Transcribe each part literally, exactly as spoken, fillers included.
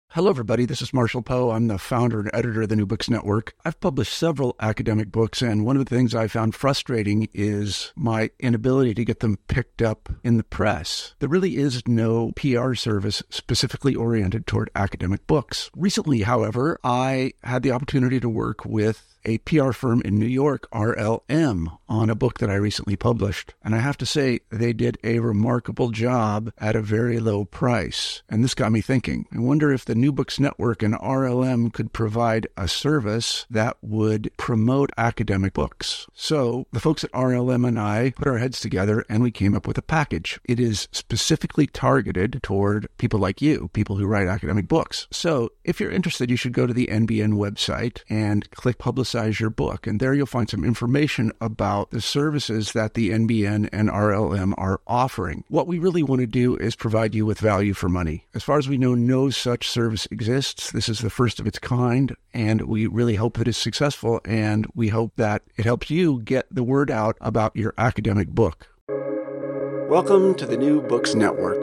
Hello, everybody. This is Marshall Poe. I'm the founder and editor of the New Books Network. I've published several academic books, and one of the things I found frustrating is my inability to get them picked up in the press. There really is no P R service specifically oriented toward academic books. Recently, however, I had the opportunity to work with a P R firm in New York, R L M, on a book that I recently published. And I have to say, they did a remarkable job at a very low price. And this got me thinking. I wonder if the New Books Network and R L M could provide a service that would promote academic books. So the folks at R L M and I put our heads together and we came up with a package. It is specifically targeted toward people like you, people who write academic books. So if you're interested, you should go to the N B N website and click Publicize your book. And there you'll find some information about the services that the N B N and R L M are offering. What we really want to do is provide you with value for money. As far as we know, no such service exists. This is the first of its kind, and we really hope that it's successful, and we hope that it helps you get the word out about your academic book. Welcome to the New Books Network.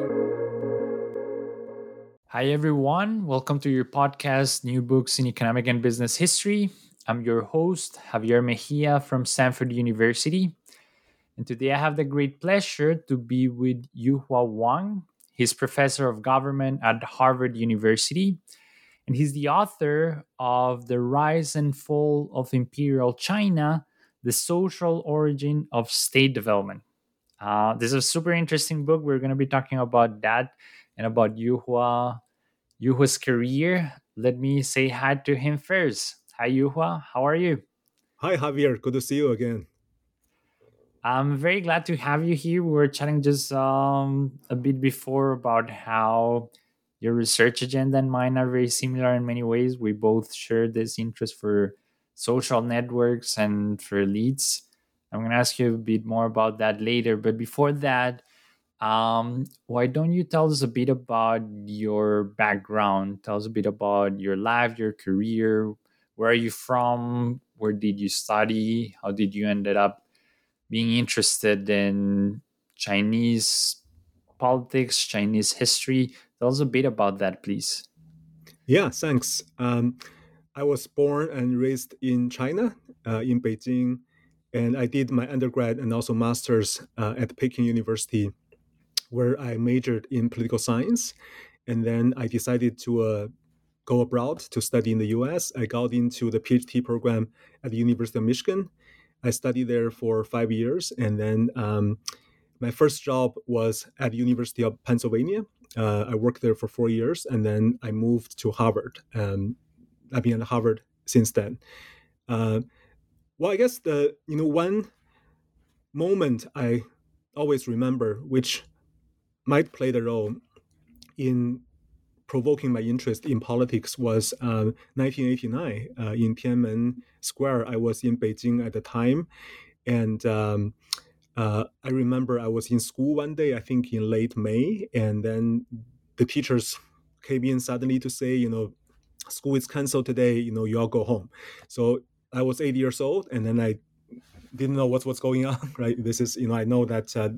Hi, everyone. Welcome to your podcast, New Books in Economic and Business History. I'm your host, Javier Mejia from Stanford University. And today I have the great pleasure to be with Yuhua Wang. He's professor of government at Harvard University. And he's the author of The Rise and Fall of Imperial China, The Social Origin of State Development. Uh, this is a super interesting book. We're going to be talking about that and about Yuhua, Yuhua's career. Let me say hi to him first. Hi, Yuhua. How are you? Hi, Javier. Good to see you again. I'm very glad to have you here. We were chatting just um, a bit before about how your research agenda and mine are very similar in many ways. We both share this interest for social networks and for elites. I'm going to ask you a bit more about that later. But before that, um, why don't you tell us a bit about your background? Tell us a bit about your life, your career. Where are you from? Where did you study? How did you ended up being interested in Chinese politics, Chinese history? Tell us a bit about that, please. Yeah, thanks. Um, I was born and raised in China, uh, in Beijing, and I did my undergrad and also master's uh, at Peking University, where I majored in political science. And then I decided to uh, go abroad to study in the U S. I got into the PhD program at the University of Michigan. I studied there for five years. And then um, my first job was at the University of Pennsylvania. Uh, I worked there for four years, and then I moved to Harvard. Um, I've been at Harvard since then. Uh, well, I guess the you know one moment I always remember, which might play the role in provoking my interest in politics, was uh, nineteen eighty-nine uh, in Tiananmen Square. I was in Beijing at the time, and um, uh, I remember I was in school one day, I think in late May, and then the teachers came in suddenly to say, you know, school is canceled today, you know, you all go home. So I was eight years old, and then I didn't know what's what's going on, right? This is, you know, I know that uh,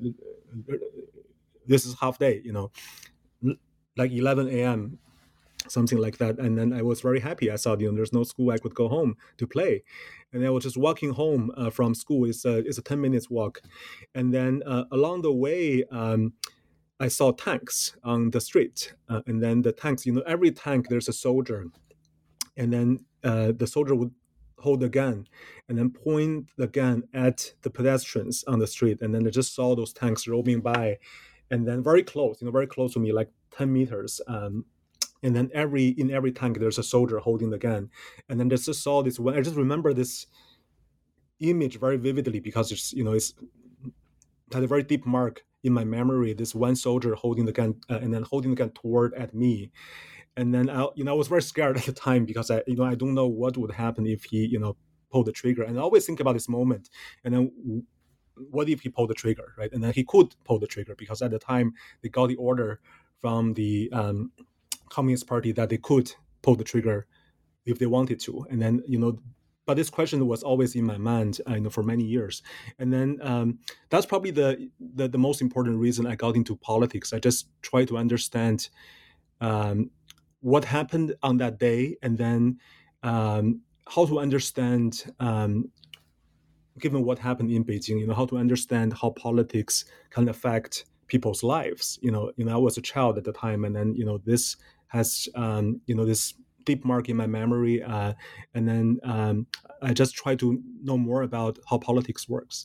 this is half day, you know, like eleven a.m., something like that. And then I was very happy. I thought, you know, there's no school, I could go home to play. And I was just walking home uh, from school. It's a, it's a ten minutes walk. And then uh, along the way, um, I saw tanks on the street. Uh, and then the tanks, you know, every tank, there's a soldier. And then uh, the soldier would hold a gun and then point the gun at the pedestrians on the street. And then I just saw those tanks roaming by. And then very close, you know, very close to me, like ten meters. Um, and then every in every tank, there's a soldier holding the gun. And then I just saw this one. I just remember this image very vividly because it's, you know, it's it had a very deep mark in my memory. This one soldier holding the gun uh, and then holding the gun toward at me. And then I, you know, I was very scared at the time because I, you know, I don't know what would happen if he, you know, pulled the trigger. And I always think about this moment. And then what if he pulled the trigger, right? And then he could pull the trigger because at the time they got the order from the um, Communist Party that they could pull the trigger if they wanted to. And then, you know, but this question was always in my mind, uh, you know, for many years. And then um, that's probably the, the the most important reason I got into politics. I just try to understand um, what happened on that day, and then um, how to understand, um, given what happened in Beijing, you know, how to understand how politics can affect people's lives. You know, you know, I was a child at the time, and then you know, this has um, you know this deep mark in my memory, uh, and then um, I just try to know more about how politics works.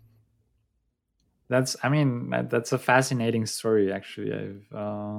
That's, I mean, that's a fascinating story. Actually, I've, uh,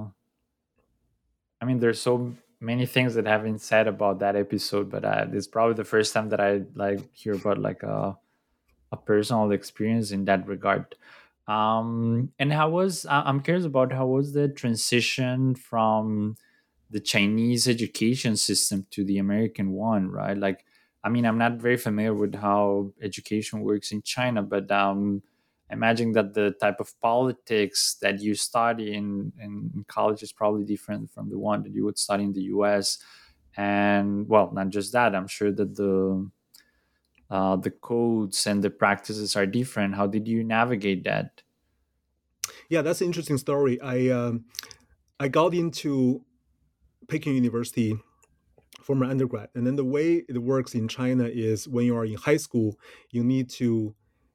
I mean, there's so many things that have been said about that episode, but uh, it's probably the first time that I like hear about like a a personal experience in that regard. Um, and how was I- I'm curious about how was the transition from the Chinese education system to the American one, right? Like, I mean, I'm not very familiar with how education works in China, but um, I imagine that the type of politics that you study in, in college is probably different from the one that you would study in the U S. And well, not just that, I'm sure that the uh, the codes and the practices are different. How did you navigate that? Yeah, that's an interesting story. I um, I got into Peking University for my undergrad, and then the way it works in China is when you are in high school, you need to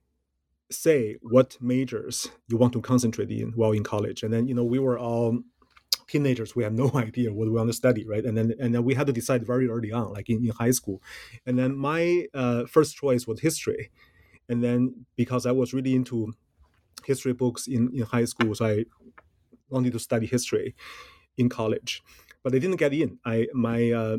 say what majors you want to concentrate in while in college. And then you know we were all teenagers, we have no idea what we want to study, right? And then and then we had to decide very early on, like in, in high school. And then my uh, first choice was history, and then because I was really into history books in, in high school, so I wanted to study history in college, but I didn't get in. I my uh,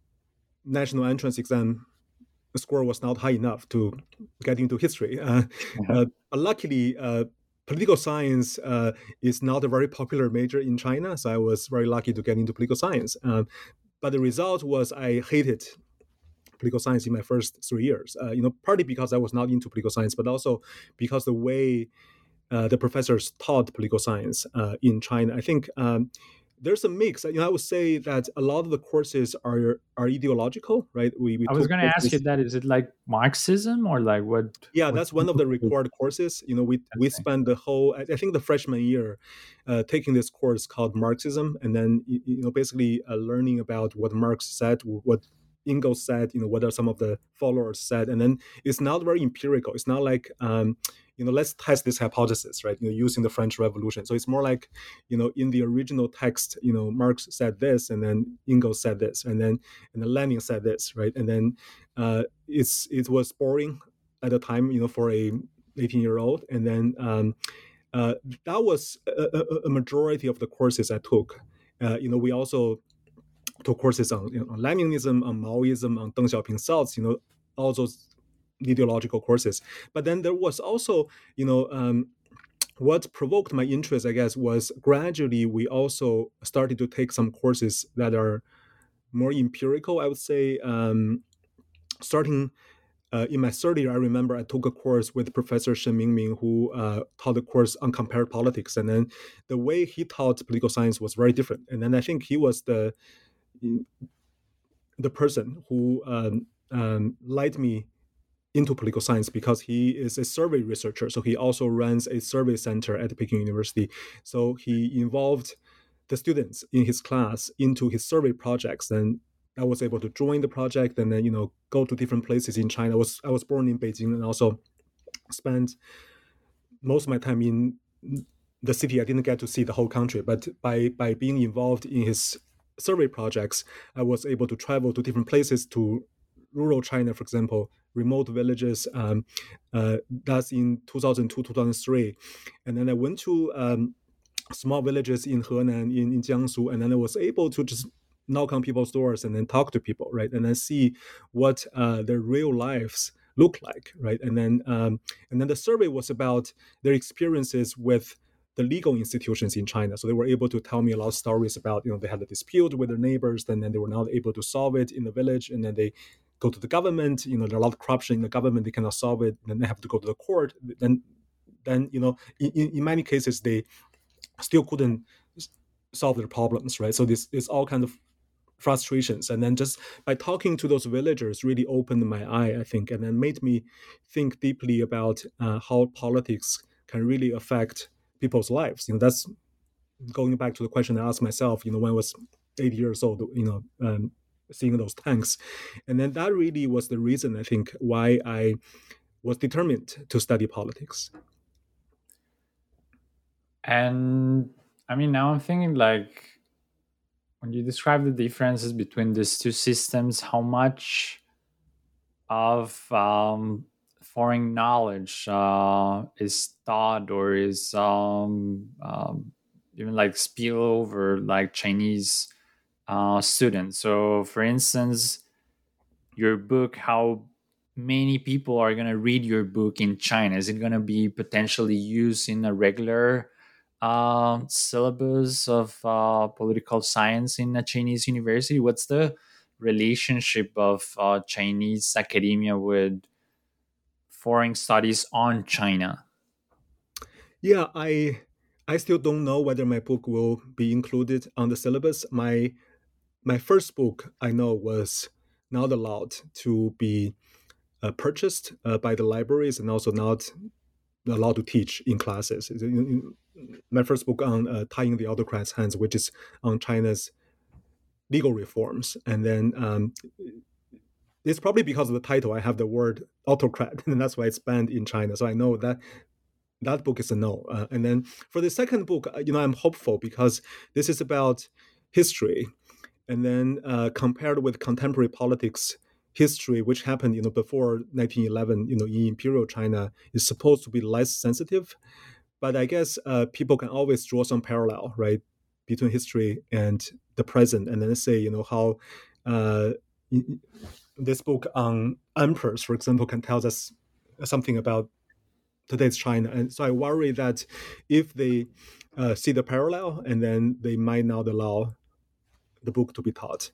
national entrance exam score was not high enough to get into history. Uh, uh, but luckily, uh, political science uh, is not a very popular major in China, so I was very lucky to get into political science. Um, but the result was I hated political science in my first three years. Uh, you know, partly because I was not into political science, but also because the way uh, the professors taught political science uh, in China, I think. Um, there's a mix. You know, I would say that a lot of the courses are are ideological, right? We we I was took going to ask you courses. that. Is it like Marxism or like what? Yeah, what that's one of the required courses. You know, we we okay. spent the whole, I think, the freshman year, uh, taking this course called Marxism, and then you, you know basically uh, learning about what Marx said, what Engels said, you know, what are some of the followers said, and then it's not very empirical. It's not like um, you know, let's test this hypothesis, right? You know, using the French Revolution. So it's more like, you know, in the original text, you know, Marx said this, and then Engels said this, and then and then Lenin said this, right? And then uh, it's it was boring at the time, you know, for a eighteen year old. And then um, uh, that was a, a, a majority of the courses I took. Uh, you know, we also took courses on, you know, on Leninism, on Maoism, on Deng Xiaoping's thoughts, you know, all those ideological courses. But then there was also, you know, um, what provoked my interest, I guess, was gradually we also started to take some courses that are more empirical, I would say. Um, starting uh, in my third year, I remember I took a course with Professor Shen Mingming, who uh, taught a course on compared politics. And then the way he taught political science was very different. And then I think he was the the person who um, um, led me into political science, because he is a survey researcher. So he also runs a survey center at Peking University. So he involved the students in his class into his survey projects. And I was able to join the project and then, you know, go to different places in China. I was I was born in Beijing and also spent most of my time in the city. I didn't get to see the whole country, but by by being involved in his survey projects, I was able to travel to different places, to rural China, for example, remote villages. Um, uh, that's in two thousand two, two thousand three. And then I went to um, small villages in Henan, in, in Jiangsu, and then I was able to just knock on people's doors and then talk to people, right? And then see what uh, their real lives look like, right? And then um, and then the survey was about their experiences with the legal institutions in China. So they were able to tell me a lot of stories about, you know, they had a dispute with their neighbors, and then they were not able to solve it in the village, and then they go to the government. You know, there's a lot of corruption in the government, they cannot solve it, then they have to go to the court. Then, then you know, in, in many cases they still couldn't solve their problems, right? So this is all kind of frustrations. And then just by talking to those villagers really opened my eye, I think, and then made me think deeply about uh, how politics can really affect people's lives. You know, that's going back to the question I asked myself, you know, when I was eight years old, you know, um, seeing those tanks. And then that really was the reason, I think, why I was determined to study politics. And I mean, now I'm thinking like, when you describe the differences between these two systems, how much of um, foreign knowledge uh, is taught or is um, um, even like spill over like Chinese uh, students? So, for instance, your book, how many people are going to read your book in China? Is it going to be potentially used in a regular uh, syllabus of uh, political science in a Chinese university? What's the relationship of uh, Chinese academia with foreign studies on China? Yeah, I I still don't know whether my book will be included on the syllabus. My my first book I know was not allowed to be uh, purchased uh, by the libraries and also not allowed to teach in classes. My first book on uh, Tying the Autocrats' Hands, which is on China's legal reforms. And then um, it's probably because of the title. I have the word autocrat, and that's why it's banned in China. So I know that that book is a no. Uh, and then for the second book, you know, I'm hopeful because this is about history. And then uh, compared with contemporary politics, history, which happened, you know, before nineteen eleven, you know, in Imperial China, is supposed to be less sensitive. But I guess uh, people can always draw some parallel, right, between history and the present, and then say, you know, how uh, this book on emperors, for example, can tell us something about today's China. And so I worry that if they uh, see the parallel, and then they might not allow the book to be taught.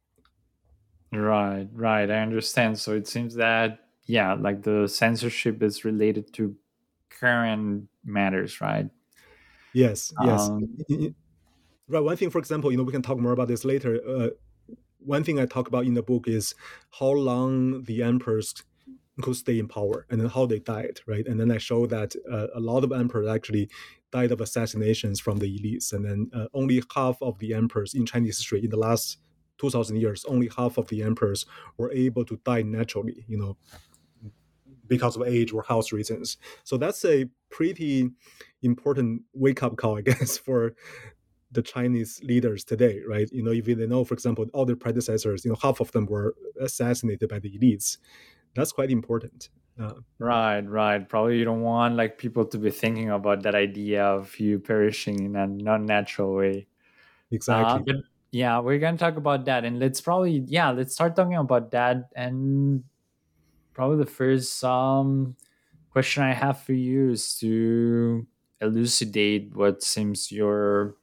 Right, right. I understand. So it seems that, yeah, like the censorship is related to current matters, right? Yes, yes. Um, right. One thing, for example, you know, we can talk more about this later. Uh, one thing I talk about in the book is how long the emperors could stay in power and then how they died, right? And then I show that uh, a lot of emperors actually died of assassinations from the elites, and then uh, only half of the emperors in Chinese history in the last two thousand years, only half of the emperors were able to die naturally, you know, because of age or health reasons. So that's a pretty important wake-up call, I guess, for the Chinese leaders today, right? You know, if they know, for example, all their predecessors, you know, half of them were assassinated by the elites. That's quite important. Uh, right, right. Probably you don't want like people to be thinking about that idea of you perishing in a non-natural way. exactly. Uh, but yeah, we're gonna talk about that, and let's probably yeah, let's start talking about that. And probably the first um question I have for you is to elucidate what seems your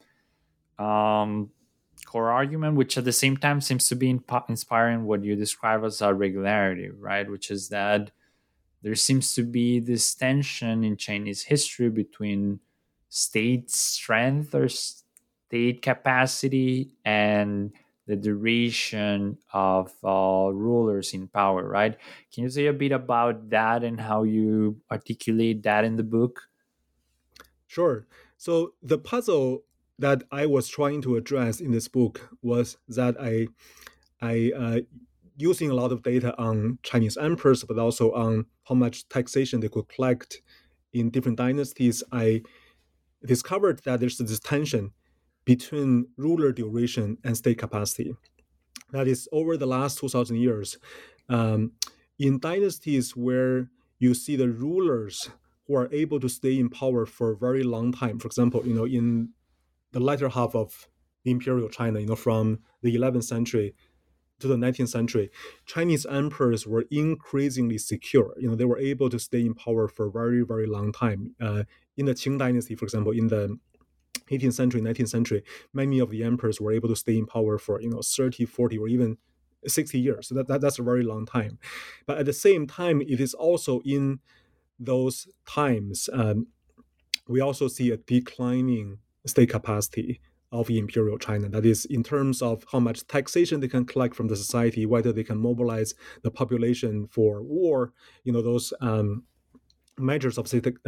um core argument, which at the same time seems to be in- inspiring what you describe as a regularity, right? Which is that there seems to be this tension in Chinese history between state strength or state capacity and the duration of uh, rulers in power, right? Can you say a bit about that and how you articulate that in the book? Sure. So the puzzle that I was trying to address in this book was that I, I uh, using a lot of data on Chinese emperors, but also on how much taxation they could collect in different dynasties, I discovered that there's this tension between ruler duration and state capacity. That is, over the last two thousand years, um, in dynasties where you see the rulers who are able to stay in power for a very long time, for example, you know, in the latter half of imperial China, you know, from the eleventh century to the nineteenth century, Chinese emperors were increasingly secure. You know, they were able to stay in power for a very, very long time. Uh, in the Qing dynasty, for example, in the eighteenth century, nineteenth century, many of the emperors were able to stay in power for, you know, thirty, forty, or even sixty years. So that, that that's a very long time. But at the same time, it is also in those times, um, we also see a declining state capacity of imperial China. That is, in terms of how much taxation they can collect from the society, whether they can mobilize the population for war, you know, those um, measures of state, um,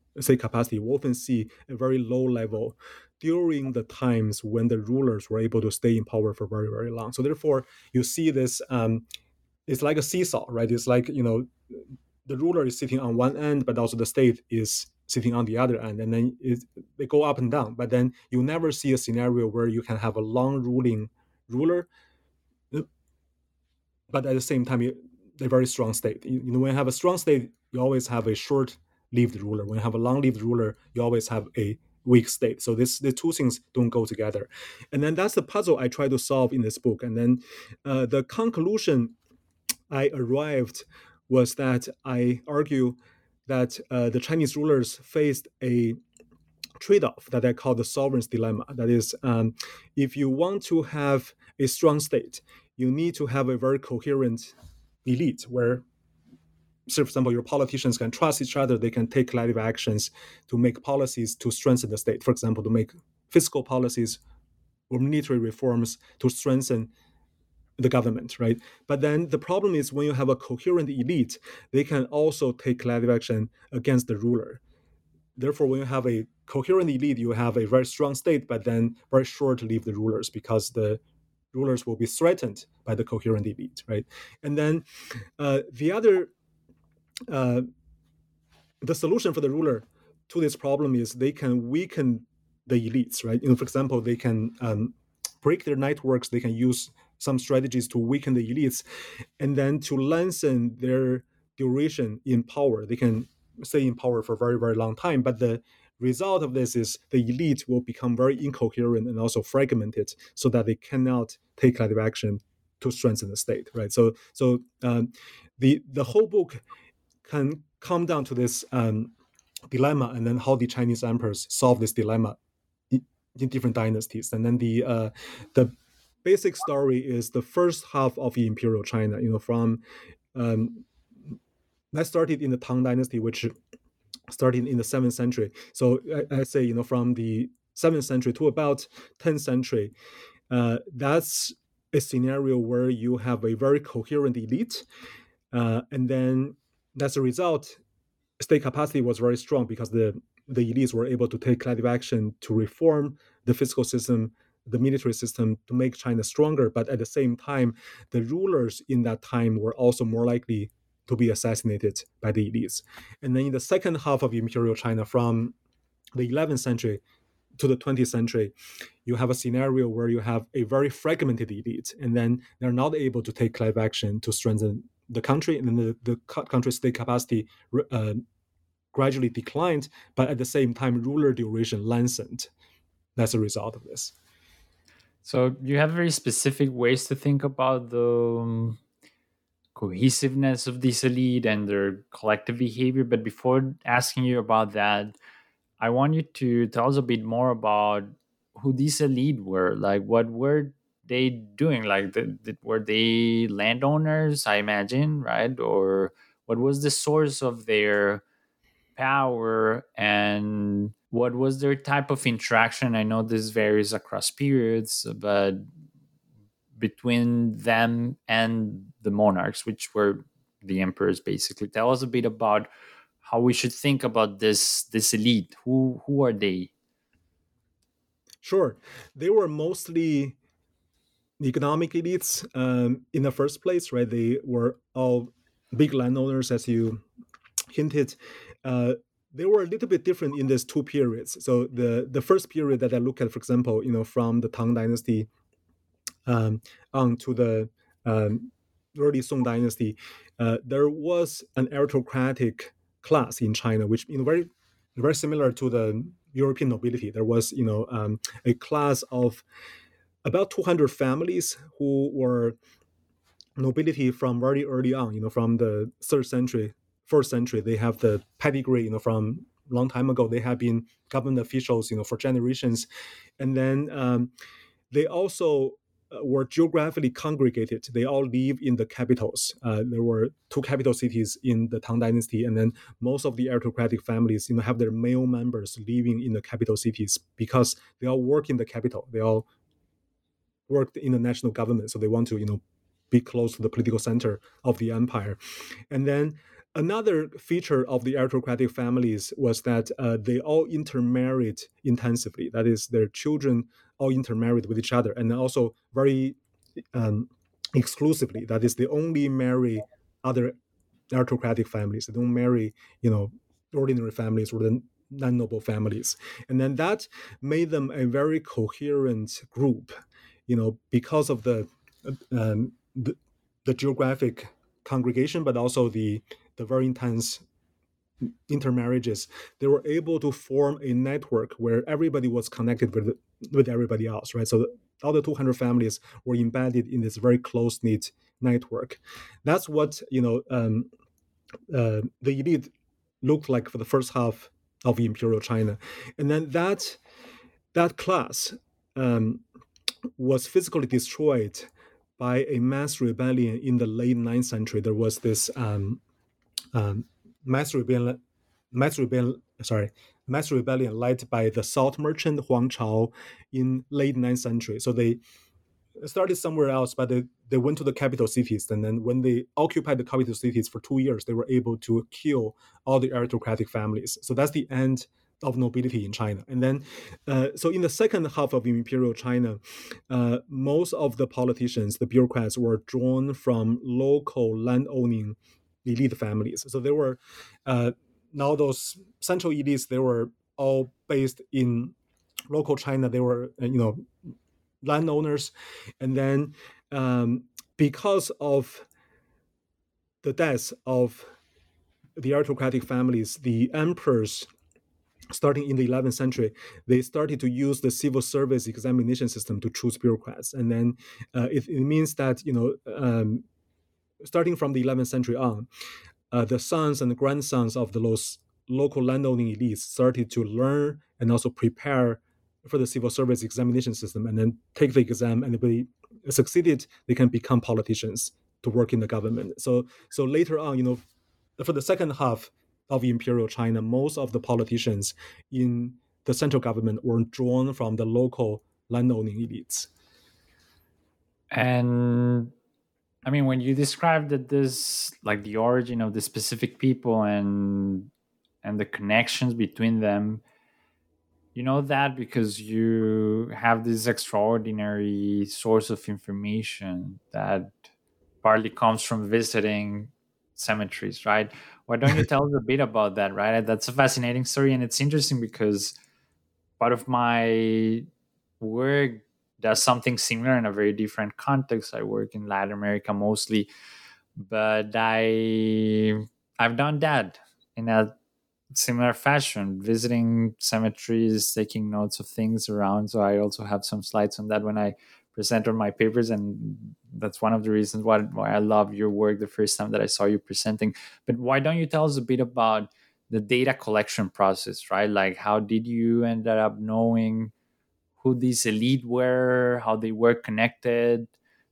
state capacity, we often see a very low level during the times when the rulers were able to stay in power for very, very long. So therefore, you see this, um, it's like a seesaw, right? It's like, you know, the ruler is sitting on one end, but also the state is sitting on the other end, and then it, they go up and down. But then you never see a scenario where you can have a long ruling ruler, but at the same time, you, a very strong state. You, you know, when you have a strong state, you always have a short-lived ruler. When you have a long-lived ruler, you always have a weak state. So this the two things don't go together. And then that's the puzzle I try to solve in this book. And then uh, the conclusion I arrived was that I argue that uh, the Chinese rulers faced a trade-off that I call the sovereign's dilemma. That is, um, if you want to have a strong state, you need to have a very coherent elite where, so for example, your politicians can trust each other, they can take collective actions to make policies to strengthen the state. For example, to make fiscal policies or military reforms to strengthen the government, right? But then the problem is when you have a coherent elite, they can also take collective action against the ruler. Therefore, when you have a coherent elite, you have a very strong state, but then very short-lived rulers because the rulers will be threatened by the coherent elite, right? And then uh, the other, uh, the solution for the ruler to this problem is they can weaken the elites, right? You know, for example, they can um, break their networks, they can use some strategies to weaken the elites, and then to lengthen their duration in power. They can stay in power for a very, very long time, but the result of this is the elite will become very incoherent and also fragmented so that they cannot take collective action to strengthen the state, right? So so um, the, the whole book can come down to this um, dilemma, and then how the Chinese emperors solve this dilemma in, in different dynasties. And then the uh, the basic story is the first half of the imperial China, you know, from um, that started in the Tang Dynasty, which started in the seventh century. So I, I say, you know, from the seventh century to about tenth century, uh, that's a scenario where you have a very coherent elite, uh, and then as a result, state capacity was very strong because the the elites were able to take collective action to reform the fiscal system, the military system, to make China stronger. But at the same time, the rulers in that time were also more likely to be assassinated by the elites. And then in the second half of imperial China, from the eleventh century to the twentieth century, you have a scenario where you have a very fragmented elite, and then they're not able to take collective action to strengthen the country, and then the, the country's state capacity uh, gradually declined, but at the same time, ruler duration lengthened. That's a result of this. So you have very specific ways to think about the um, cohesiveness of this elite and their collective behavior. But before asking you about that, I want you to tell us a bit more about who these elite were. Like, what were they doing? Like, the, the, were they landowners, I imagine, right? Or what was the source of their power, and what was their type of interaction? I know this varies across periods, but between them and the monarchs, which were the emperors, basically. Tell us a bit about how we should think about this this elite. Who who are they? Sure. They were mostly economic elites um, in the first place, right? They were all big landowners, as you hinted. Uh, they were a little bit different in these two periods. So the, the first period that I look at, for example, you know, from the Tang Dynasty um, on to the um, early Song Dynasty, uh, there was an aristocratic class in China, which, you know, very very similar to the European nobility. There was, you know, um, a class of about two hundred families who were nobility from very early on, you know, from the third century, fourth century. They have the pedigree, you know, from a long time ago. They have been government officials, you know, for generations. And then um, they also were geographically congregated. They all live in the capitals. Uh, there were two capital cities in the Tang Dynasty, and then most of the aristocratic families, you know, have their male members living in the capital cities because they all work in the capital. They all worked in the national government, so they want to, you know, be close to the political center of the empire. And then Another feature of the aristocratic families was that uh, they all intermarried intensively. That is, their children all intermarried with each other, and also very um, exclusively. That is, they only marry other aristocratic families. They don't marry, you know, ordinary families or the non-noble families. And then that made them a very coherent group, you know, because of the um, the, the geographic congregation, but also the the very intense intermarriages. They were able to form a network where everybody was connected with with everybody else, right? So the, all the two hundred families were embedded in this very close knit network. That's what you know um, uh, the elite looked like for the first half of imperial China, and then that that class um, was physically destroyed by a mass rebellion in the late ninth century. There was this um, um, mass rebellion, mass rebellion, sorry, mass rebellion led by the salt merchant Huang Chao in late ninth century. So they started somewhere else, but they, they went to the capital cities. And then when they occupied the capital cities for two years, they were able to kill all the aristocratic families. So that's the end of nobility in China. And then, uh, so in the second half of imperial China, uh, most of the politicians, the bureaucrats, were drawn from local land-owning elite families. So they were, uh, now those central elites, they were all based in local China. They were, you know, landowners. And then um, because of the deaths of the aristocratic families, the emperors, starting in the eleventh century, they started to use the civil service examination system to choose bureaucrats. And then uh, it, it means that, you know, um, starting from the eleventh century on, uh, the sons and the grandsons of the those local landowning elites started to learn and also prepare for the civil service examination system, and then take the exam, and if they succeeded, they can become politicians to work in the government. So, so later on, you know, for the second half of imperial China, most of the politicians in the central government were drawn from the local landowning elites. And I mean, when you described that this, like the origin of the specific people and and the connections between them, you know that because you have this extraordinary source of information that partly comes from visiting cemeteries, right? Why don't you tell us a bit about that, right? That's a fascinating story, and it's interesting because part of my work does something similar in a very different context. I work in Latin America mostly, but I I've done that in a similar fashion, visiting cemeteries, taking notes of things around. So I also have some slides on that when I present on my papers, and that's one of the reasons why, why I love your work the first time that I saw you presenting. But why don't you tell us a bit about the data collection process, right? Like, how did you end up knowing who these elite were, how they were connected,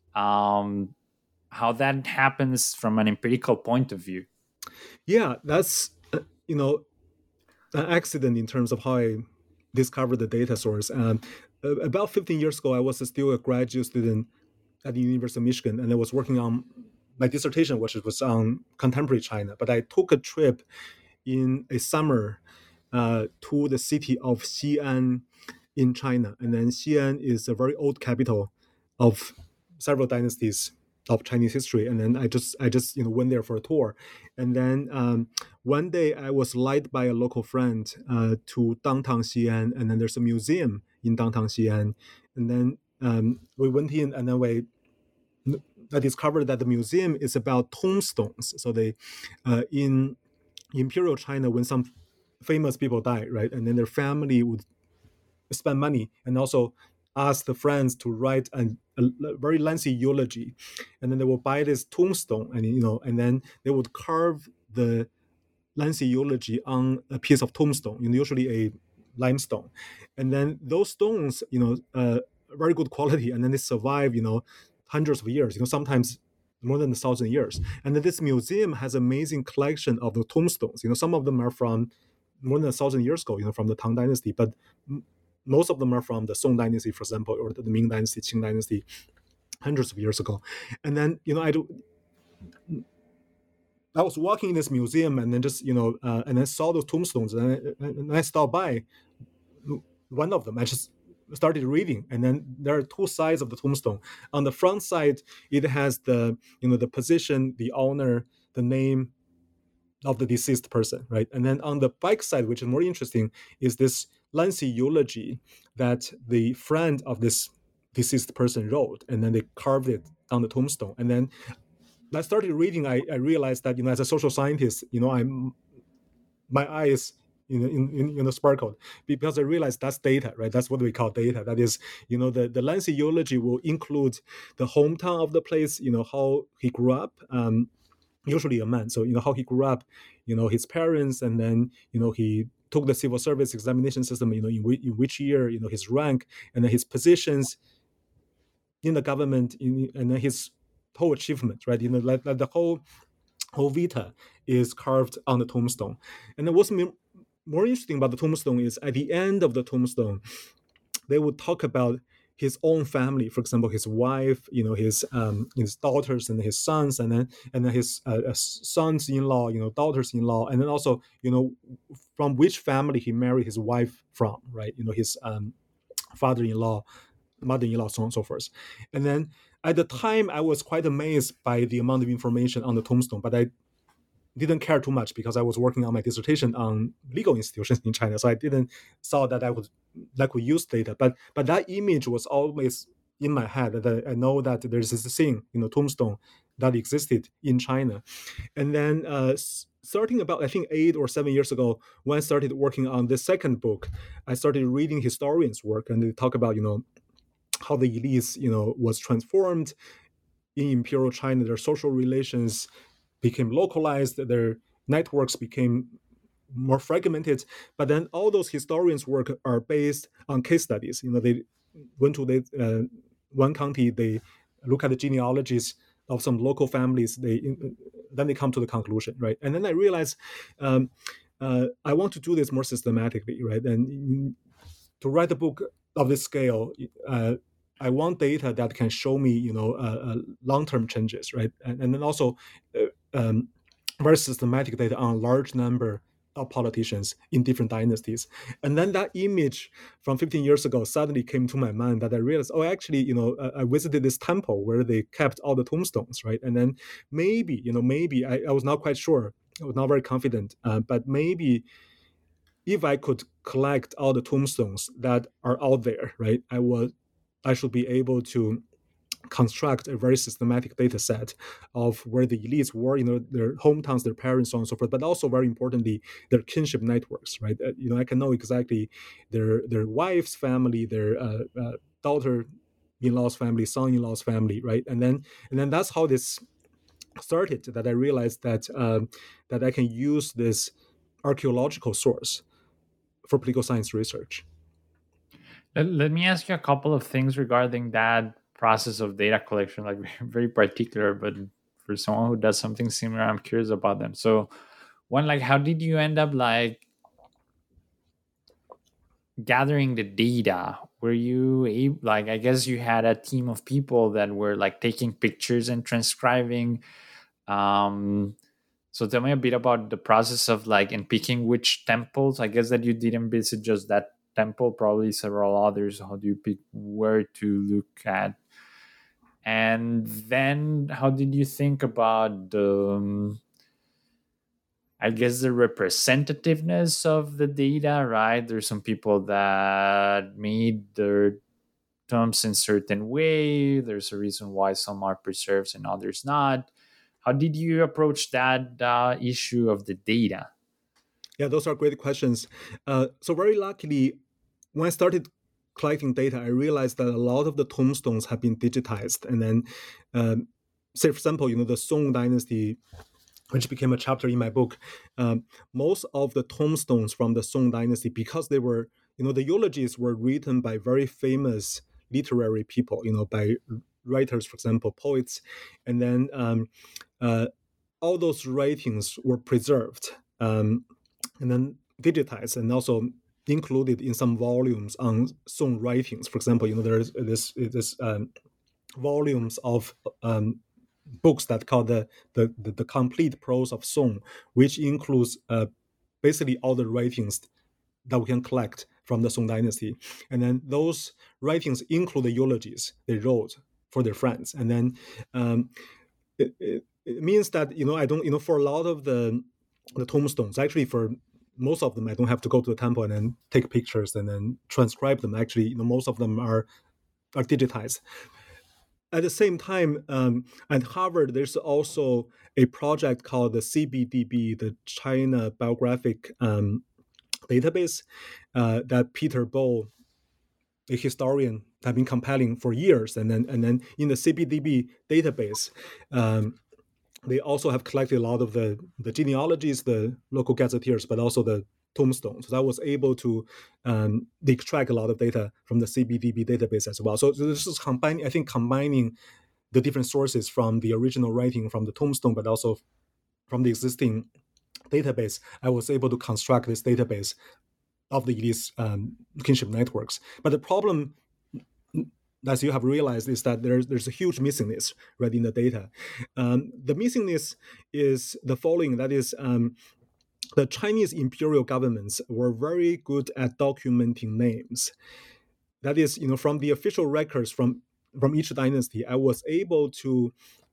um, how that happens from an empirical point of view? Yeah, that's, uh, you know, an accident in terms of how I discovered the data source. Um, about fifteen years ago, I was still a graduate student at the University of Michigan, and I was working on my dissertation, which was on contemporary China. But I took a trip in a summer uh, to the city of Xi'an in China. And then Xi'an is a very old capital of several dynasties of Chinese history. And then I just I just you know went there for a tour. And then um, one day I was led by a local friend uh, to downtown Xi'an, and then there's a museum in downtown Xi'an. And then um, we went in, and then we I discovered that the museum is about tombstones. So they uh, in imperial China, when some famous people die, right, and then their family would spend money and also ask the friends to write a, a very lengthy eulogy, and then they will buy this tombstone, and you know, and then they would carve the lengthy eulogy on a piece of tombstone, you know, usually a limestone, and then those stones, you know, uh, very good quality, and then they survive, you know, hundreds of years, you know, sometimes more than a thousand years. And then this museum has amazing collection of the tombstones. You know, some of them are from more than a thousand years ago, you know, from the Tang Dynasty, but most of them are from the Song Dynasty, for example, or the Ming Dynasty, Qing Dynasty, hundreds of years ago. And then, you know, I do, I was walking in this museum and then just, you know, uh, and then saw those tombstones, and I, and I stopped by one of them. I just started reading, and then there are two sides of the tombstone. On the front side, it has the, you know, the position, the honor, the name of the deceased person, right? And then on the back side, which is more interesting, is this lengthy eulogy that the friend of this deceased person wrote, and then they carved it on the tombstone. And then I started reading, I, I realized that, you know, as a social scientist, you know, I'm my eyes, you know, in, in, you know, sparkled, because I realized that's data, right? That's what we call data. That is, you know, the, the lengthy eulogy will include the hometown of the place, you know, how he grew up, um, usually a man. So, you know, how he grew up, you know, his parents, and then, you know, he took the civil service examination system, you know, in, w- in which year, you know, his rank, and then his positions in the government, in, and then his whole achievement, right? You know, like, like the whole whole vita is carved on the tombstone. And then what's more interesting about the tombstone is at the end of the tombstone, they would talk about his own family, for example, his wife, you know, his um, his daughters and his sons, and then and then his uh, uh, sons-in-law, you know, daughters-in-law, and then also, you know, from which family he married his wife from, right? You know, his um, father-in-law, mother-in-law, so on and so forth. And then at the time, I was quite amazed by the amount of information on the tombstone, but I didn't care too much because I was working on my dissertation on legal institutions in China, so I didn't saw that I would that could use data. But but that image was always in my head, that I know that there's this thing, you know, tombstone, that existed in China. And then uh, starting about, I think, eight or seven years ago, when I started working on the second book, I started reading historians' work, and they talk about, you know, how the elites, you know, was transformed in imperial China. Their social relations became localized, their networks became more fragmented. But then all those historians' work are based on case studies. You know, they went to the uh, one county, they look at the genealogies of some local families, they then they come to the conclusion, right? And then I realized um, uh, I want to do this more systematically, right? And to write a book of this scale, uh, I want data that can show me, you know, uh, uh, long-term changes, right? And, and then also uh, um, very systematic data on a large number of politicians in different dynasties. And then that image from fifteen years ago suddenly came to my mind, that I realized, oh, actually, you know, uh, I visited this temple where they kept all the tombstones, right? And then maybe, you know, maybe, I, I was not quite sure, I was not very confident, uh, but maybe if I could collect all the tombstones that are out there, right, I would I should be able to construct a very systematic data set of where the elites were, you know, their hometowns, their parents, so on and so forth, but also very importantly, their kinship networks, right? Uh, you know, I can know exactly their their wife's family, their uh, uh, daughter-in-law's family, son-in-law's family, right? And then and then that's how this started. That I realized that um, that I can use this archaeological source for political science research. Let, let me ask you a couple of things regarding that process of data collection, like very particular, but for someone who does something similar, I'm curious about them. So one, like, how did you end up like gathering the data? Were you able, like, I guess you had a team of people that were like taking pictures and transcribing. Um, so tell me a bit about the process of like in picking which temples. I guess that you didn't visit just that temple, probably several others. How do you pick where to look at? And then how did you think about the, um, I guess, the representativeness of the data, right? There's some people that made their terms in certain way. There's a reason why some are preserved and others not. How did you approach that uh, issue of the data? Yeah, those are great questions. Uh, so very luckily, when I started collecting data, I realized that a lot of the tombstones have been digitized. And then, um, say, for example, you know, the Song Dynasty, which became a chapter in my book, um, most of the tombstones from the Song Dynasty, because they were, you know, the eulogies were written by very famous literary people, you know, by writers, for example, poets. And then um, uh, all those writings were preserved um, and then digitized and also included in some volumes on Song writings. For example, you know, there's this, this um, volumes of um, books that called the the, the, the Complete Prose of Song, which includes uh, basically all the writings that we can collect from the Song Dynasty. And then those writings include the eulogies they wrote for their friends. And then um, it, it, it means that, you know, I don't, you know, for a lot of the the tombstones, actually for most of them, I don't have to go to the temple and then take pictures and then transcribe them. Actually, you know, most of them are are digitized. At the same time, um, at Harvard, there's also a project called the C B D B, the China Biographic um, Database, uh, that Peter Bo, a historian, have been compiling for years. And then, and then in the C B D B database, um, they also have collected a lot of the, the genealogies, the local gazetteers, but also the tombstones. So I was able to um, extract a lot of data from the C B D B database as well. So, so this is combining, I think, combining the different sources from the original writing from the tombstone, but also from the existing database. I was able to construct this database of the these um, kinship networks. But the problem, as you have realized, is that there's there's a huge missingness right in the data. Um, the missingness is the following: that is, um, the Chinese imperial governments were very good at documenting names. That is, you know, from the official records from from each dynasty, I was able to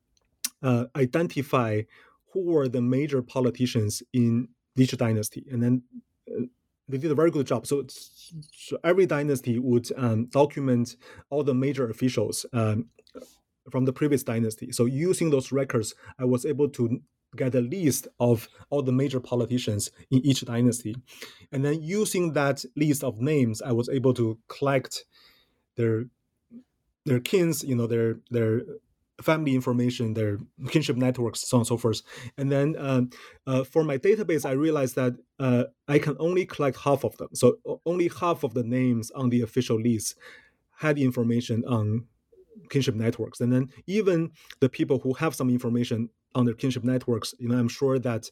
uh, identify who were the major politicians in each dynasty, and then uh, they did a very good job. So, so every dynasty would um, document all the major officials um, from the previous dynasty. So using those records, I was able to get a list of all the major politicians in each dynasty. And then using that list of names, I was able to collect their their kins, you know, their their family information, their kinship networks, so on and so forth. And then um, uh, for my database, I realized that uh, I can only collect half of them. So only half of the names on the official list had information on kinship networks. And then even the people who have some information on their kinship networks, you know, I'm sure that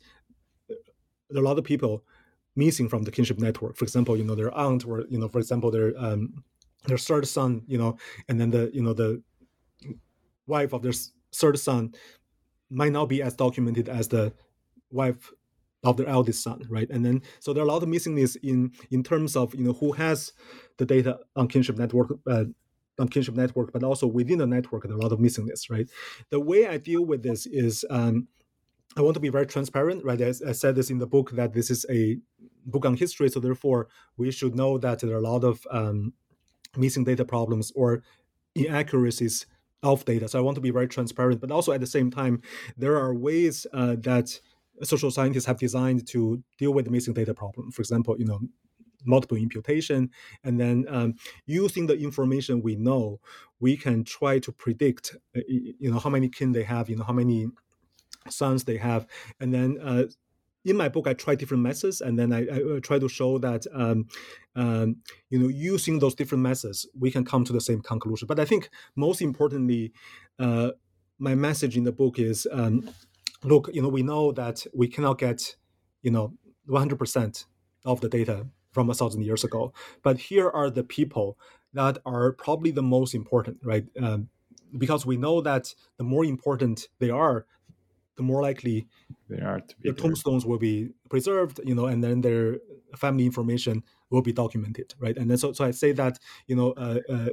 there are a lot of people missing from the kinship network. For example, you know, their aunt, or, you know, for example, their um, their third son, you know, and then the, you know, the wife of their third son might not be as documented as the wife of their eldest son, right? And then, so there are a lot of missingness in in terms of, you know, who has the data on kinship network, uh, on kinship network, but also within the network, there are a lot of missingness, right? The way I deal with this is um, I want to be very transparent, right? As I said this in the book, that this is a book on history, so therefore we should know that there are a lot of um, missing data problems or inaccuracies of data. So I want to be very transparent, but also at the same time, there are ways uh, that social scientists have designed to deal with the missing data problem. For example, you know, multiple imputation, and then um, using the information we know, we can try to predict, uh, you know, how many kin they have, you know, how many sons they have, and then uh, in my book, I try different methods, and then I, I try to show that, um, um, you know, using those different methods, we can come to the same conclusion. But I think most importantly, uh, my message in the book is, um, look, you know, we know that we cannot get, you know, one hundred percent of the data from a thousand years ago. But here are the people that are probably the most important, right? Um, because we know that the more important they are, the more likely they are to be the tombstones will be preserved, you know, and then their family information will be documented, right? And then so, so I say that, you know, uh, uh,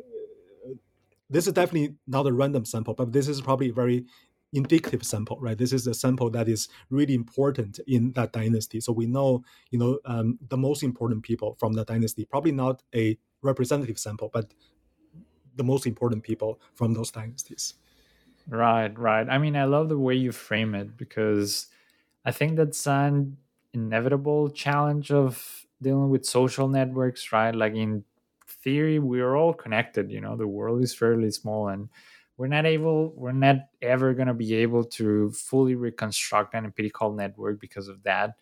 this is definitely not a random sample, but this is probably a very indicative sample, right? This is a sample that is really important in that dynasty. So we know, you know, um, the most important people from that dynasty, probably not a representative sample, but the most important people from those dynasties. Right, right. I mean, I love the way you frame it, because I think that's an inevitable challenge of dealing with social networks, right? Like in theory, we're all connected, you know, the world is fairly small, and we're not able, we're not ever going to be able to fully reconstruct an empirical network because of that.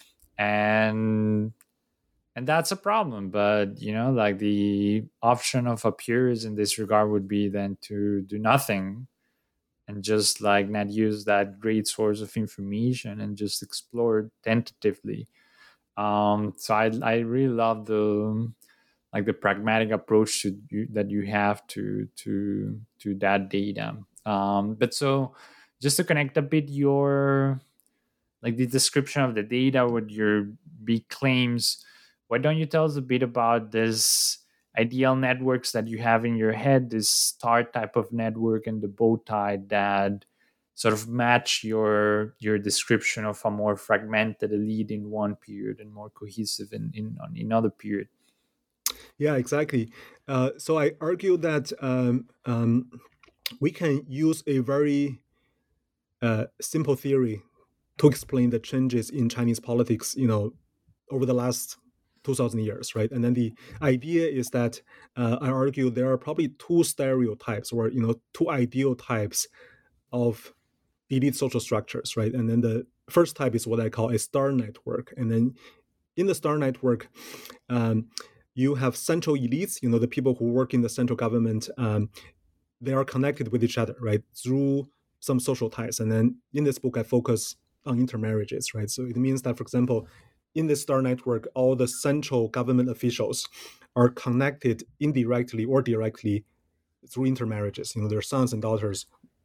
And and that's a problem. But, you know, like the option of a purist in this regard would be then to do nothing and just like not use that great source of information and just explore tentatively. Um, so I I really love the like the pragmatic approach to you, that you have to to to that data. Um, but so just to connect a bit your like the description of the data with your big claims, why don't you tell us a bit about this ideal networks that you have in your head, this star type of network and the bow tie that sort of match your your description of a more fragmented elite in one period and more cohesive in in in another period? Yeah, exactly. Uh, so I argue that um, um, we can use a very uh, simple theory to explain the changes in Chinese politics, you know, over the last two thousand years, right? And then the idea is that uh, I argue there are probably two stereotypes or, you know, two ideal types of elite social structures, right? And then the first type is what I call a star network. And then in the star network, um, you have central elites, you know, the people who work in the central government, um, they are connected with each other, right, through some social ties. And then in this book, I focus on intermarriages, right? So it means that, for example, in the star network, all the central government officials are connected indirectly or directly through intermarriages. You know, their sons and daughters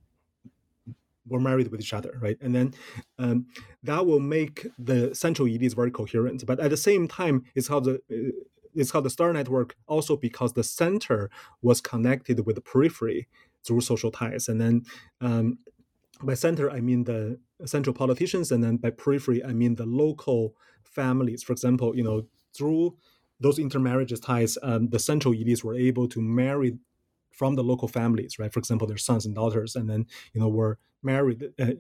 were married with each other, right? And then um, that will make the central elites very coherent. But at the same time, it's how the uh, it's called the star network also because the center was connected with the periphery through social ties. And then um, by center, I mean the central politicians, and then by periphery, I mean the local families. For example, you know, through those intermarriages ties, um, the central elites were able to marry from the local families, right? For example, their sons and daughters, and then, you know, were married. Uh,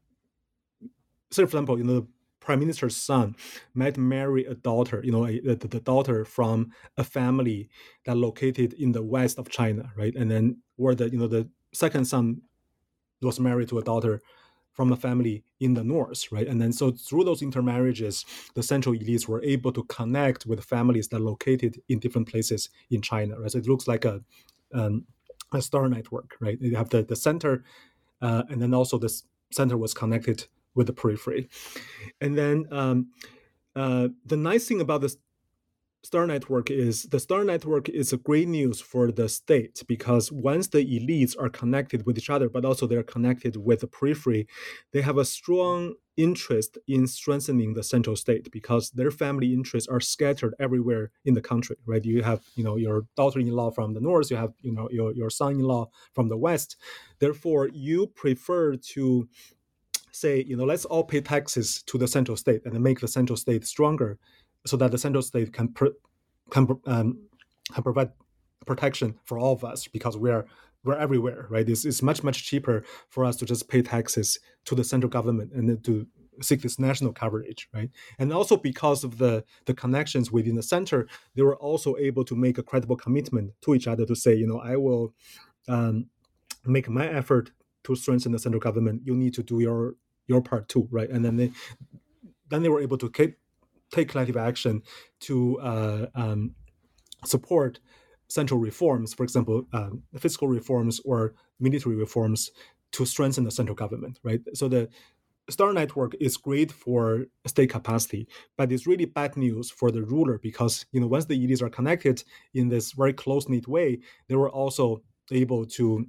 say, for example, you know, the prime minister's son might marry a daughter, you know, a, the, the daughter from a family that located in the west of China, right? And then, or the, you know, the second son was married to a daughter from a family in the north, right? And then, so through those intermarriages, the central elites were able to connect with families that are located in different places in China, right? So it looks like a um, a star network, right? You have the the center, uh, and then also the center was connected with the periphery. And then um, uh, the nice thing about this star network is the star network is a great news for the state, because once the elites are connected with each other, but also they're connected with the periphery, they have a strong interest in strengthening the central state, because their family interests are scattered everywhere in the country, right? You have, you know, your daughter-in-law from the north, you have, you know, your, your son-in-law from the west. Therefore, you prefer to say, you know, let's all pay taxes to the central state and make the central state stronger, so that the central state can pr- can, um, can provide protection for all of us, because we're we're everywhere, right? It's, it's much much cheaper for us to just pay taxes to the central government and then to seek this national coverage, right? And also because of the the connections within the center, they were also able to make a credible commitment to each other to say, you know, I will um, make my effort to strengthen the central government. You need to do your your part too, right? And then they then they were able to keep, take collective action to uh, um, support central reforms, for example, um, fiscal reforms or military reforms, to strengthen the central government, right? So the star network is great for state capacity, but it's really bad news for the ruler, because, you know, once the elites are connected in this very close-knit way, they were also able to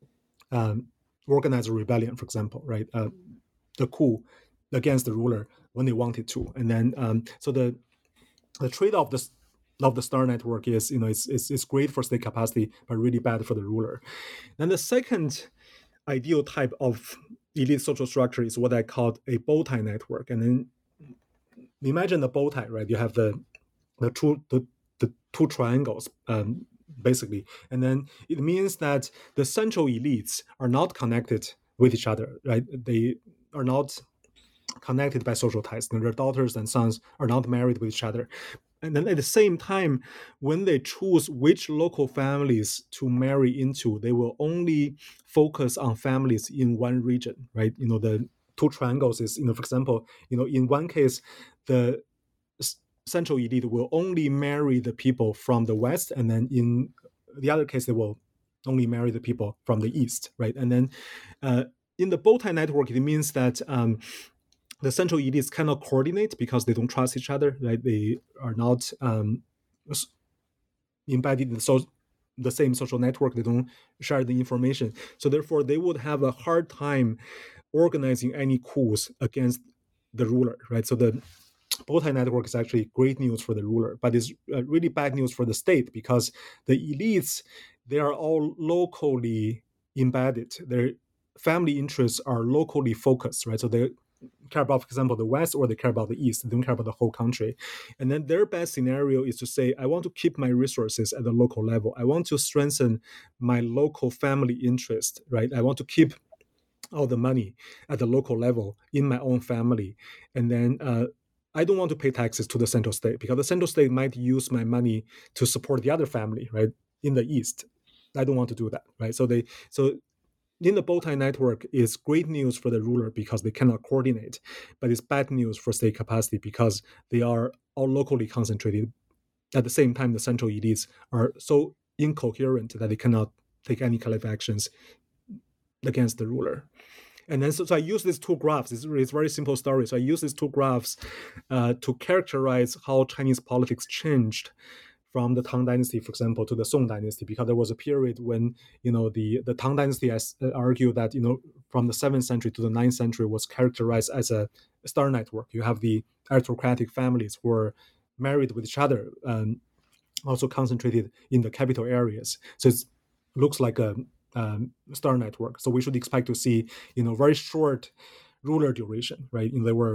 um, organize a rebellion, for example, right? Uh, the coup against the ruler when they wanted to. And then, um, so the the trade-off of the, of the star network is, you know, it's, it's, it's great for state capacity, but really bad for the ruler. Then the second ideal type of elite social structure is what I called a bow tie network. And then imagine the bow tie, right? You have the the two the, the two triangles, um, basically, and then it means that the central elites are not connected with each other, right? They are not connected by social ties. Their daughters and sons are not married with each other. And then at the same time, when they choose which local families to marry into, they will only focus on families in one region, right? You know, the two triangles is, you know, for example, you know, in one case, the central elite will only marry the people from the west, and then in the other case, they will only marry the people from the east, right? And then uh, in the bow tie network, it means that um, the central elites cannot coordinate because they don't trust each other, right? They are not um, embedded in the so- the same social network. They don't share the information. So therefore, they would have a hard time organizing any coups against the ruler, right? So the Bowtie network is actually great news for the ruler, but it's uh, really bad news for the state because the elites, they are all locally embedded. Their family interests are locally focused, right? So they care about, for example, the West, or they care about the East. They don't care about the whole country. And then their best scenario is to say, I want to keep my resources at the local level. I want to strengthen my local family interest, right? I want to keep all the money at the local level in my own family. And then uh, I don't want to pay taxes to the central state because the central state might use my money to support the other family, right, in the East. I don't want to do that, right? So they so in the Bowtie network is great news for the ruler because they cannot coordinate, but it's bad news for state capacity because they are all locally concentrated. At the same time, the central elites are so incoherent that they cannot take any kind of actions against the ruler. And then so, so I use these two graphs. It's, it's a very simple story. So I use these two graphs uh, to characterize how Chinese politics changed from the Tang Dynasty, for example, to the Song Dynasty, because there was a period when, you know, the, the Tang Dynasty has uh, argued that, you know, from the seventh century to the ninth century was characterized as a star network. You have the aristocratic families who were married with each other, um, also concentrated in the capital areas. So it looks like a um, star network. So we should expect to see, you know, very short ruler duration, right? You know, there were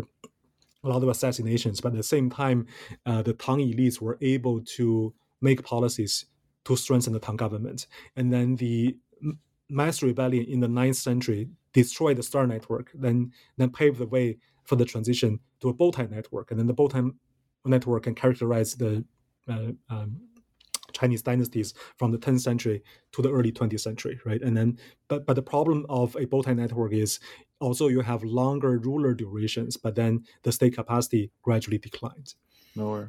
a lot of assassinations, but at the same time, uh, the Tang elites were able to make policies to strengthen the Tang government. And then the mass rebellion in the ninth century destroyed the star network, then then paved the way for the transition to a Bowtie network. And then the Bowtie network can characterize the uh, um, Chinese dynasties from the tenth century to the early twentieth century, right? And then, but but the problem of a Bowtie network is also you have longer ruler durations, but then the state capacity gradually declines. Lower.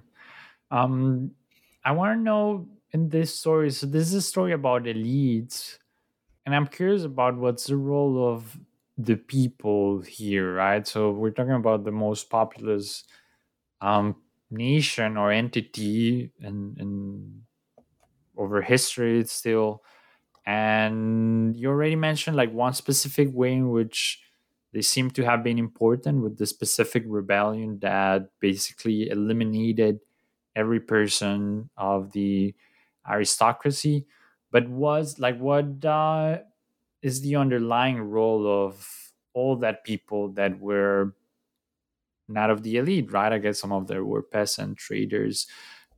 Um, I want to know in this story. So this is a story about elites, and I'm curious about what's the role of the people here, right? So we're talking about the most populous um, nation or entity in, in over history still. And you already mentioned like one specific way in which they seem to have been important with the specific rebellion that basically eliminated every person of the aristocracy. But was like what uh, is the underlying role of all that people that were not of the elite, right? I guess some of them were peasant traders.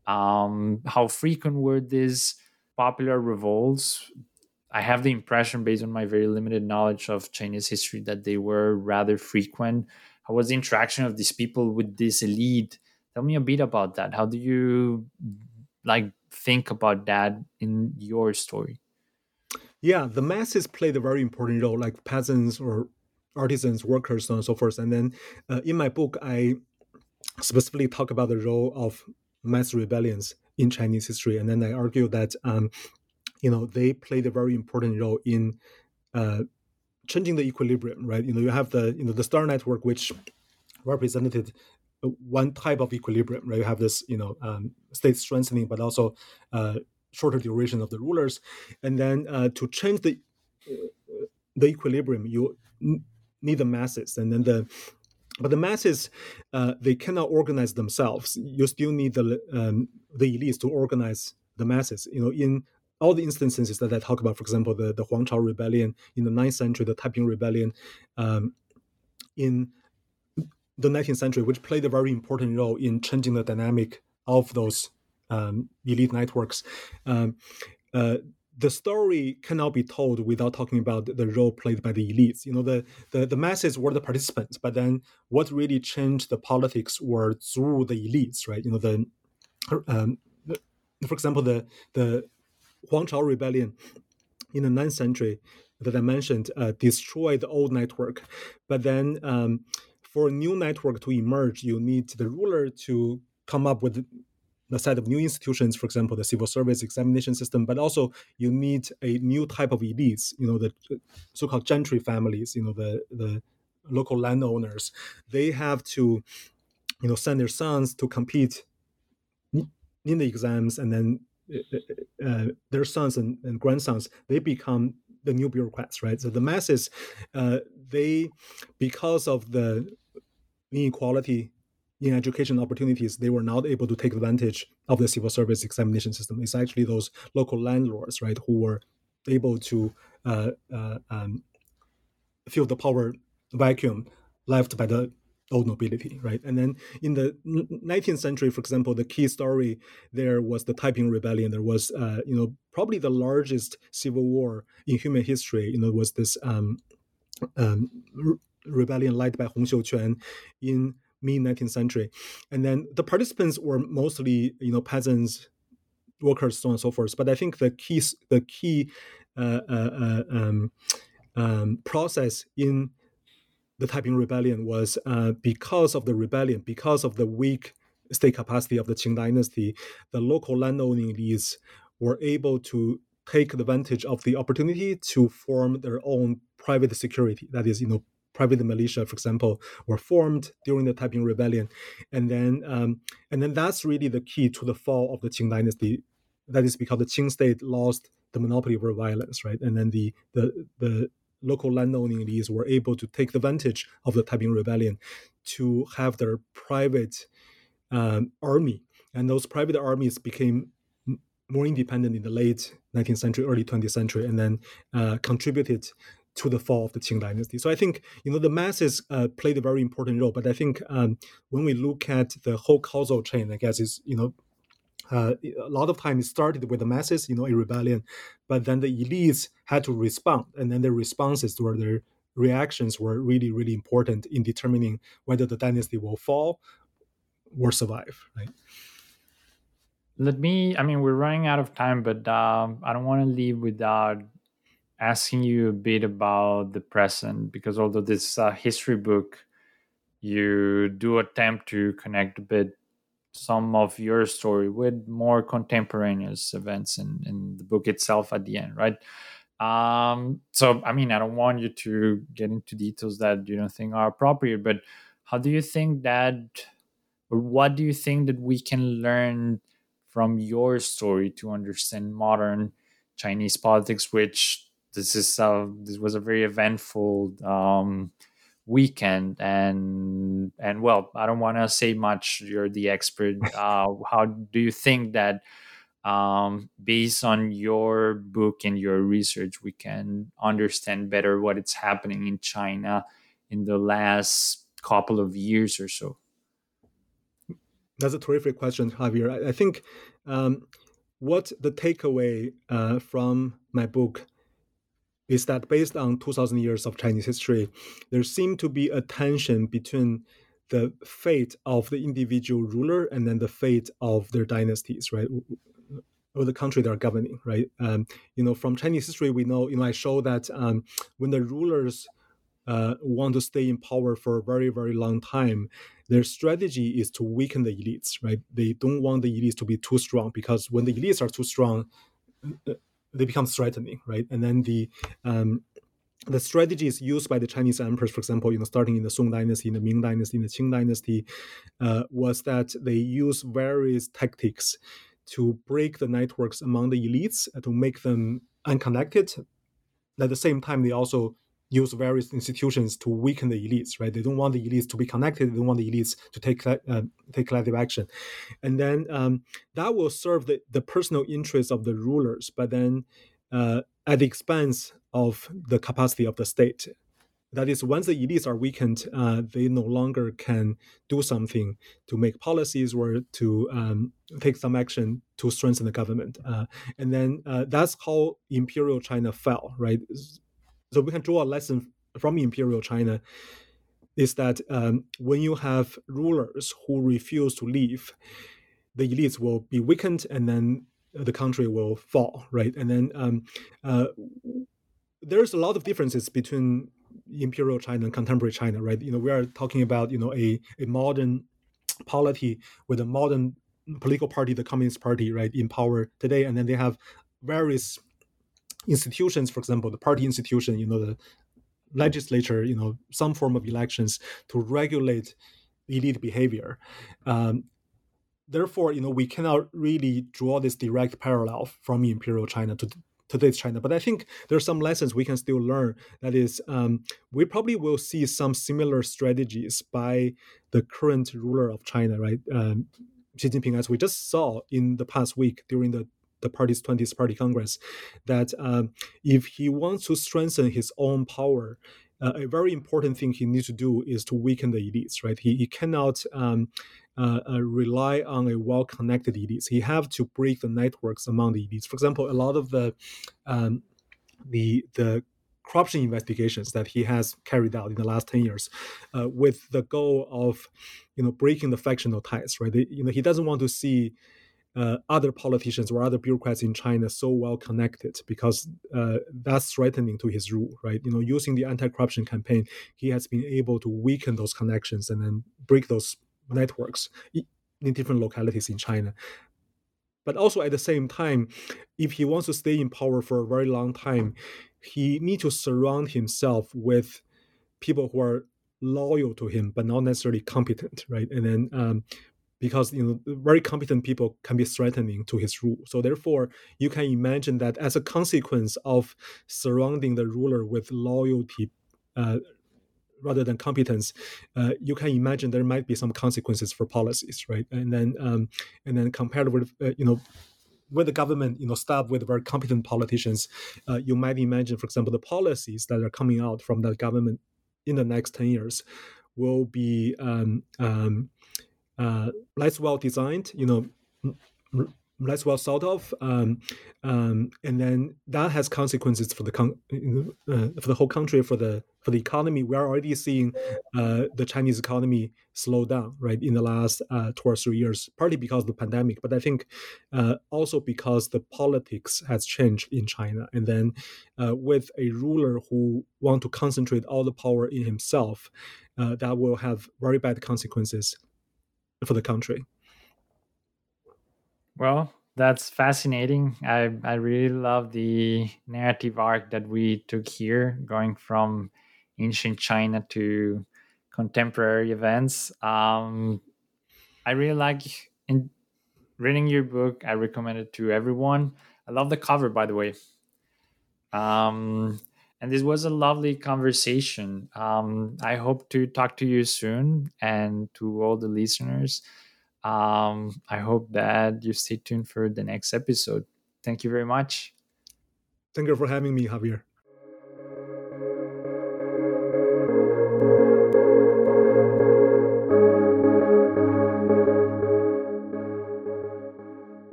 Um, how frequent were these popular revolts? I have the impression, based on my very limited knowledge of Chinese history, that they were rather frequent. How was the interaction of these people with this elite? Tell me a bit about that. How do you like think about that in your story? Yeah, the masses played a very important role, like peasants or artisans, workers, so on and so forth. And then uh, in my book, I specifically talk about the role of mass rebellions in Chinese history. And then I argue that um, you know, they played a very important role in uh, changing the equilibrium, right? You know, you have the, you know, the star network, which represented one type of equilibrium, right? You have this, you know, um, state strengthening, but also uh, shorter duration of the rulers. And then uh, to change the uh, the equilibrium, you n- need the masses. And then the, but the masses, uh, they cannot organize themselves. You still need the um, the elites to organize the masses. You know, in all the instances that I talk about, for example, the, the Huangchao rebellion in the ninth century, the Taiping rebellion um, in the nineteenth century, which played a very important role in changing the dynamic of those um, elite networks. Um, uh, the story cannot be told without talking about the role played by the elites. You know, the, the, the masses were the participants, but then what really changed the politics were through the elites, right? You know, the, um, the for example, the the Huangchao rebellion in the ninth century that I mentioned uh, destroyed the old network. But then um, for a new network to emerge, you need the ruler to come up with a set of new institutions, for example, the civil service examination system, but also you need a new type of elites, you know, the so-called gentry families, you know, the, the local landowners. They have to, you know, send their sons to compete in the exams, and then uh, their sons and, and grandsons, they become the new bureaucrats, right? So the masses, uh, they, because of the inequality in education opportunities, they were not able to take advantage of the civil service examination system. It's actually those local landlords, right, who were able to uh, uh, um, fill the power vacuum left by the old nobility, right? And then in the nineteenth century, for example, the key story there was the Taiping Rebellion. There was, uh, you know, probably the largest civil war in human history. You know, was this um, um, rebellion led by Hong Xiuquan in mid nineteenth century, and then the participants were mostly, you know, peasants, workers, so on and so forth. But I think the key, the key uh, uh, uh, um, um, process in the Taiping Rebellion was uh, because of the rebellion, because of the weak state capacity of the Qing dynasty, the local landowning elites were able to take advantage of the opportunity to form their own private security. That is, you know, private militia, for example, were formed during the Taiping Rebellion, and then um, and then that's really the key to the fall of the Qing dynasty. That is because the Qing state lost the monopoly over violence, right? And then the the the local landowning elites were able to take advantage of the Taiping Rebellion to have their private um, army, and those private armies became m- more independent in the late nineteenth century, early twentieth century, and then uh, contributed to the fall of the Qing dynasty. So I think, you know, the masses uh, played a very important role. But I think um, when we look at the whole causal chain, I guess is, you know, Uh, a lot of times it started with the masses, you know, a rebellion, but then the elites had to respond, and then their responses or their reactions were really, really important in determining whether the dynasty will fall or survive, right? Let me, I mean, we're running out of time, but um, I don't want to leave without asking you a bit about the present, because although this uh, history book, you do attempt to connect a bit some of your story with more contemporaneous events in, in the book itself at the end, right? Um, so, I mean, I don't want you to get into details that you don't think are appropriate, but how do you think that, or what do you think that we can learn from your story to understand modern Chinese politics, which this is uh, this was a very eventful um, weekend, and and well, I don't want to say much, you're the expert. Uh, how do you think that um, based on your book and your research we can understand better what is happening in China in the last couple of years or so? That's a terrific question, Javier. I, I think um, what the takeaway uh, from my book is that based on two thousand years of Chinese history, there seemed to be a tension between the fate of the individual ruler and then the fate of their dynasties, right? Or the country they're governing, right? Um, you know, from Chinese history, we know, you know, I show that um, when the rulers uh, want to stay in power for a very, very long time, their strategy is to weaken the elites, right? They don't want the elites to be too strong, because when the elites are too strong, they become threatening, right? And then the um, the strategies used by the Chinese emperors, for example, you know, starting in the Song dynasty, in the Ming dynasty, in the Qing dynasty, uh, was that they use various tactics to break the networks among the elites, to make them unconnected. At the same time, they also use various institutions to weaken the elites, right? They don't want the elites to be connected. They don't want the elites to take uh, take collective action. And then um, that will serve the, the personal interests of the rulers, but then uh, at the expense of the capacity of the state. That is, once the elites are weakened, uh, they no longer can do something to make policies or to um, take some action to strengthen the government. Uh, and then uh, that's how Imperial China fell, right? So we can draw a lesson from Imperial China is that um, when you have rulers who refuse to leave, the elites will be weakened and then the country will fall, right? And then um, uh, there's a lot of differences between Imperial China and contemporary China, right? You know, we are talking about, you know, a, a modern polity with a modern political party, the Communist Party, right, in power today. And then they have various institutions, for example, the party institution, you know, the legislature, you know, some form of elections to regulate elite behavior. Um, therefore, you know, we cannot really draw this direct parallel from imperial China to today's China. But I think there are some lessons we can still learn. That is, um, we probably will see some similar strategies by the current ruler of China, right? Um, Xi Jinping, as we just saw in the past week during the the party's twentieth Party Congress, that um, if he wants to strengthen his own power, uh, a very important thing he needs to do is to weaken the elites, right? He, he cannot um, uh, uh, rely on a well-connected elites. He have to break the networks among the elites. For example, a lot of the um, the the corruption investigations that he has carried out in the last ten years, uh, with the goal of, you know, breaking the factional ties, right? They, you know, he doesn't want to see uh, other politicians or other bureaucrats in China so well connected, because uh, that's threatening to his rule, right? You know, using the anti-corruption campaign, he has been able to weaken those connections and then break those networks in different localities in China. But also at the same time, if he wants to stay in power for a very long time, he needs to surround himself with people who are loyal to him, but not necessarily competent, right? And then um, because, you know, very competent people can be threatening to his rule. So therefore, you can imagine that as a consequence of surrounding the ruler with loyalty uh, rather than competence, uh, you can imagine there might be some consequences for policies, right? And then um, and then compared with uh, you know, with the government, you know, staffed with very competent politicians, uh, you might imagine, for example, the policies that are coming out from the government in the next ten years will be um, um, uh, less well designed, you know, less well thought of, um, um, and then that has consequences for the con- uh, for the whole country, for the for the economy. We are already seeing uh, the Chinese economy slow down, right, in the last uh, two or three years, partly because of the pandemic, but I think uh, also because the politics has changed in China, and then uh, with a ruler who want to concentrate all the power in himself, uh, that will have very bad consequences for the country. Well, that's fascinating. I, I really love the narrative arc that we took here, going from ancient China to contemporary events. Um, I really like in reading your book. I recommend it to everyone. I love the cover, by the way. Um, and this was a lovely conversation. Um, I hope to talk to you soon, and to all the listeners. Um, I hope that you stay tuned for the next episode. Thank you very much. Thank you for having me, Javier.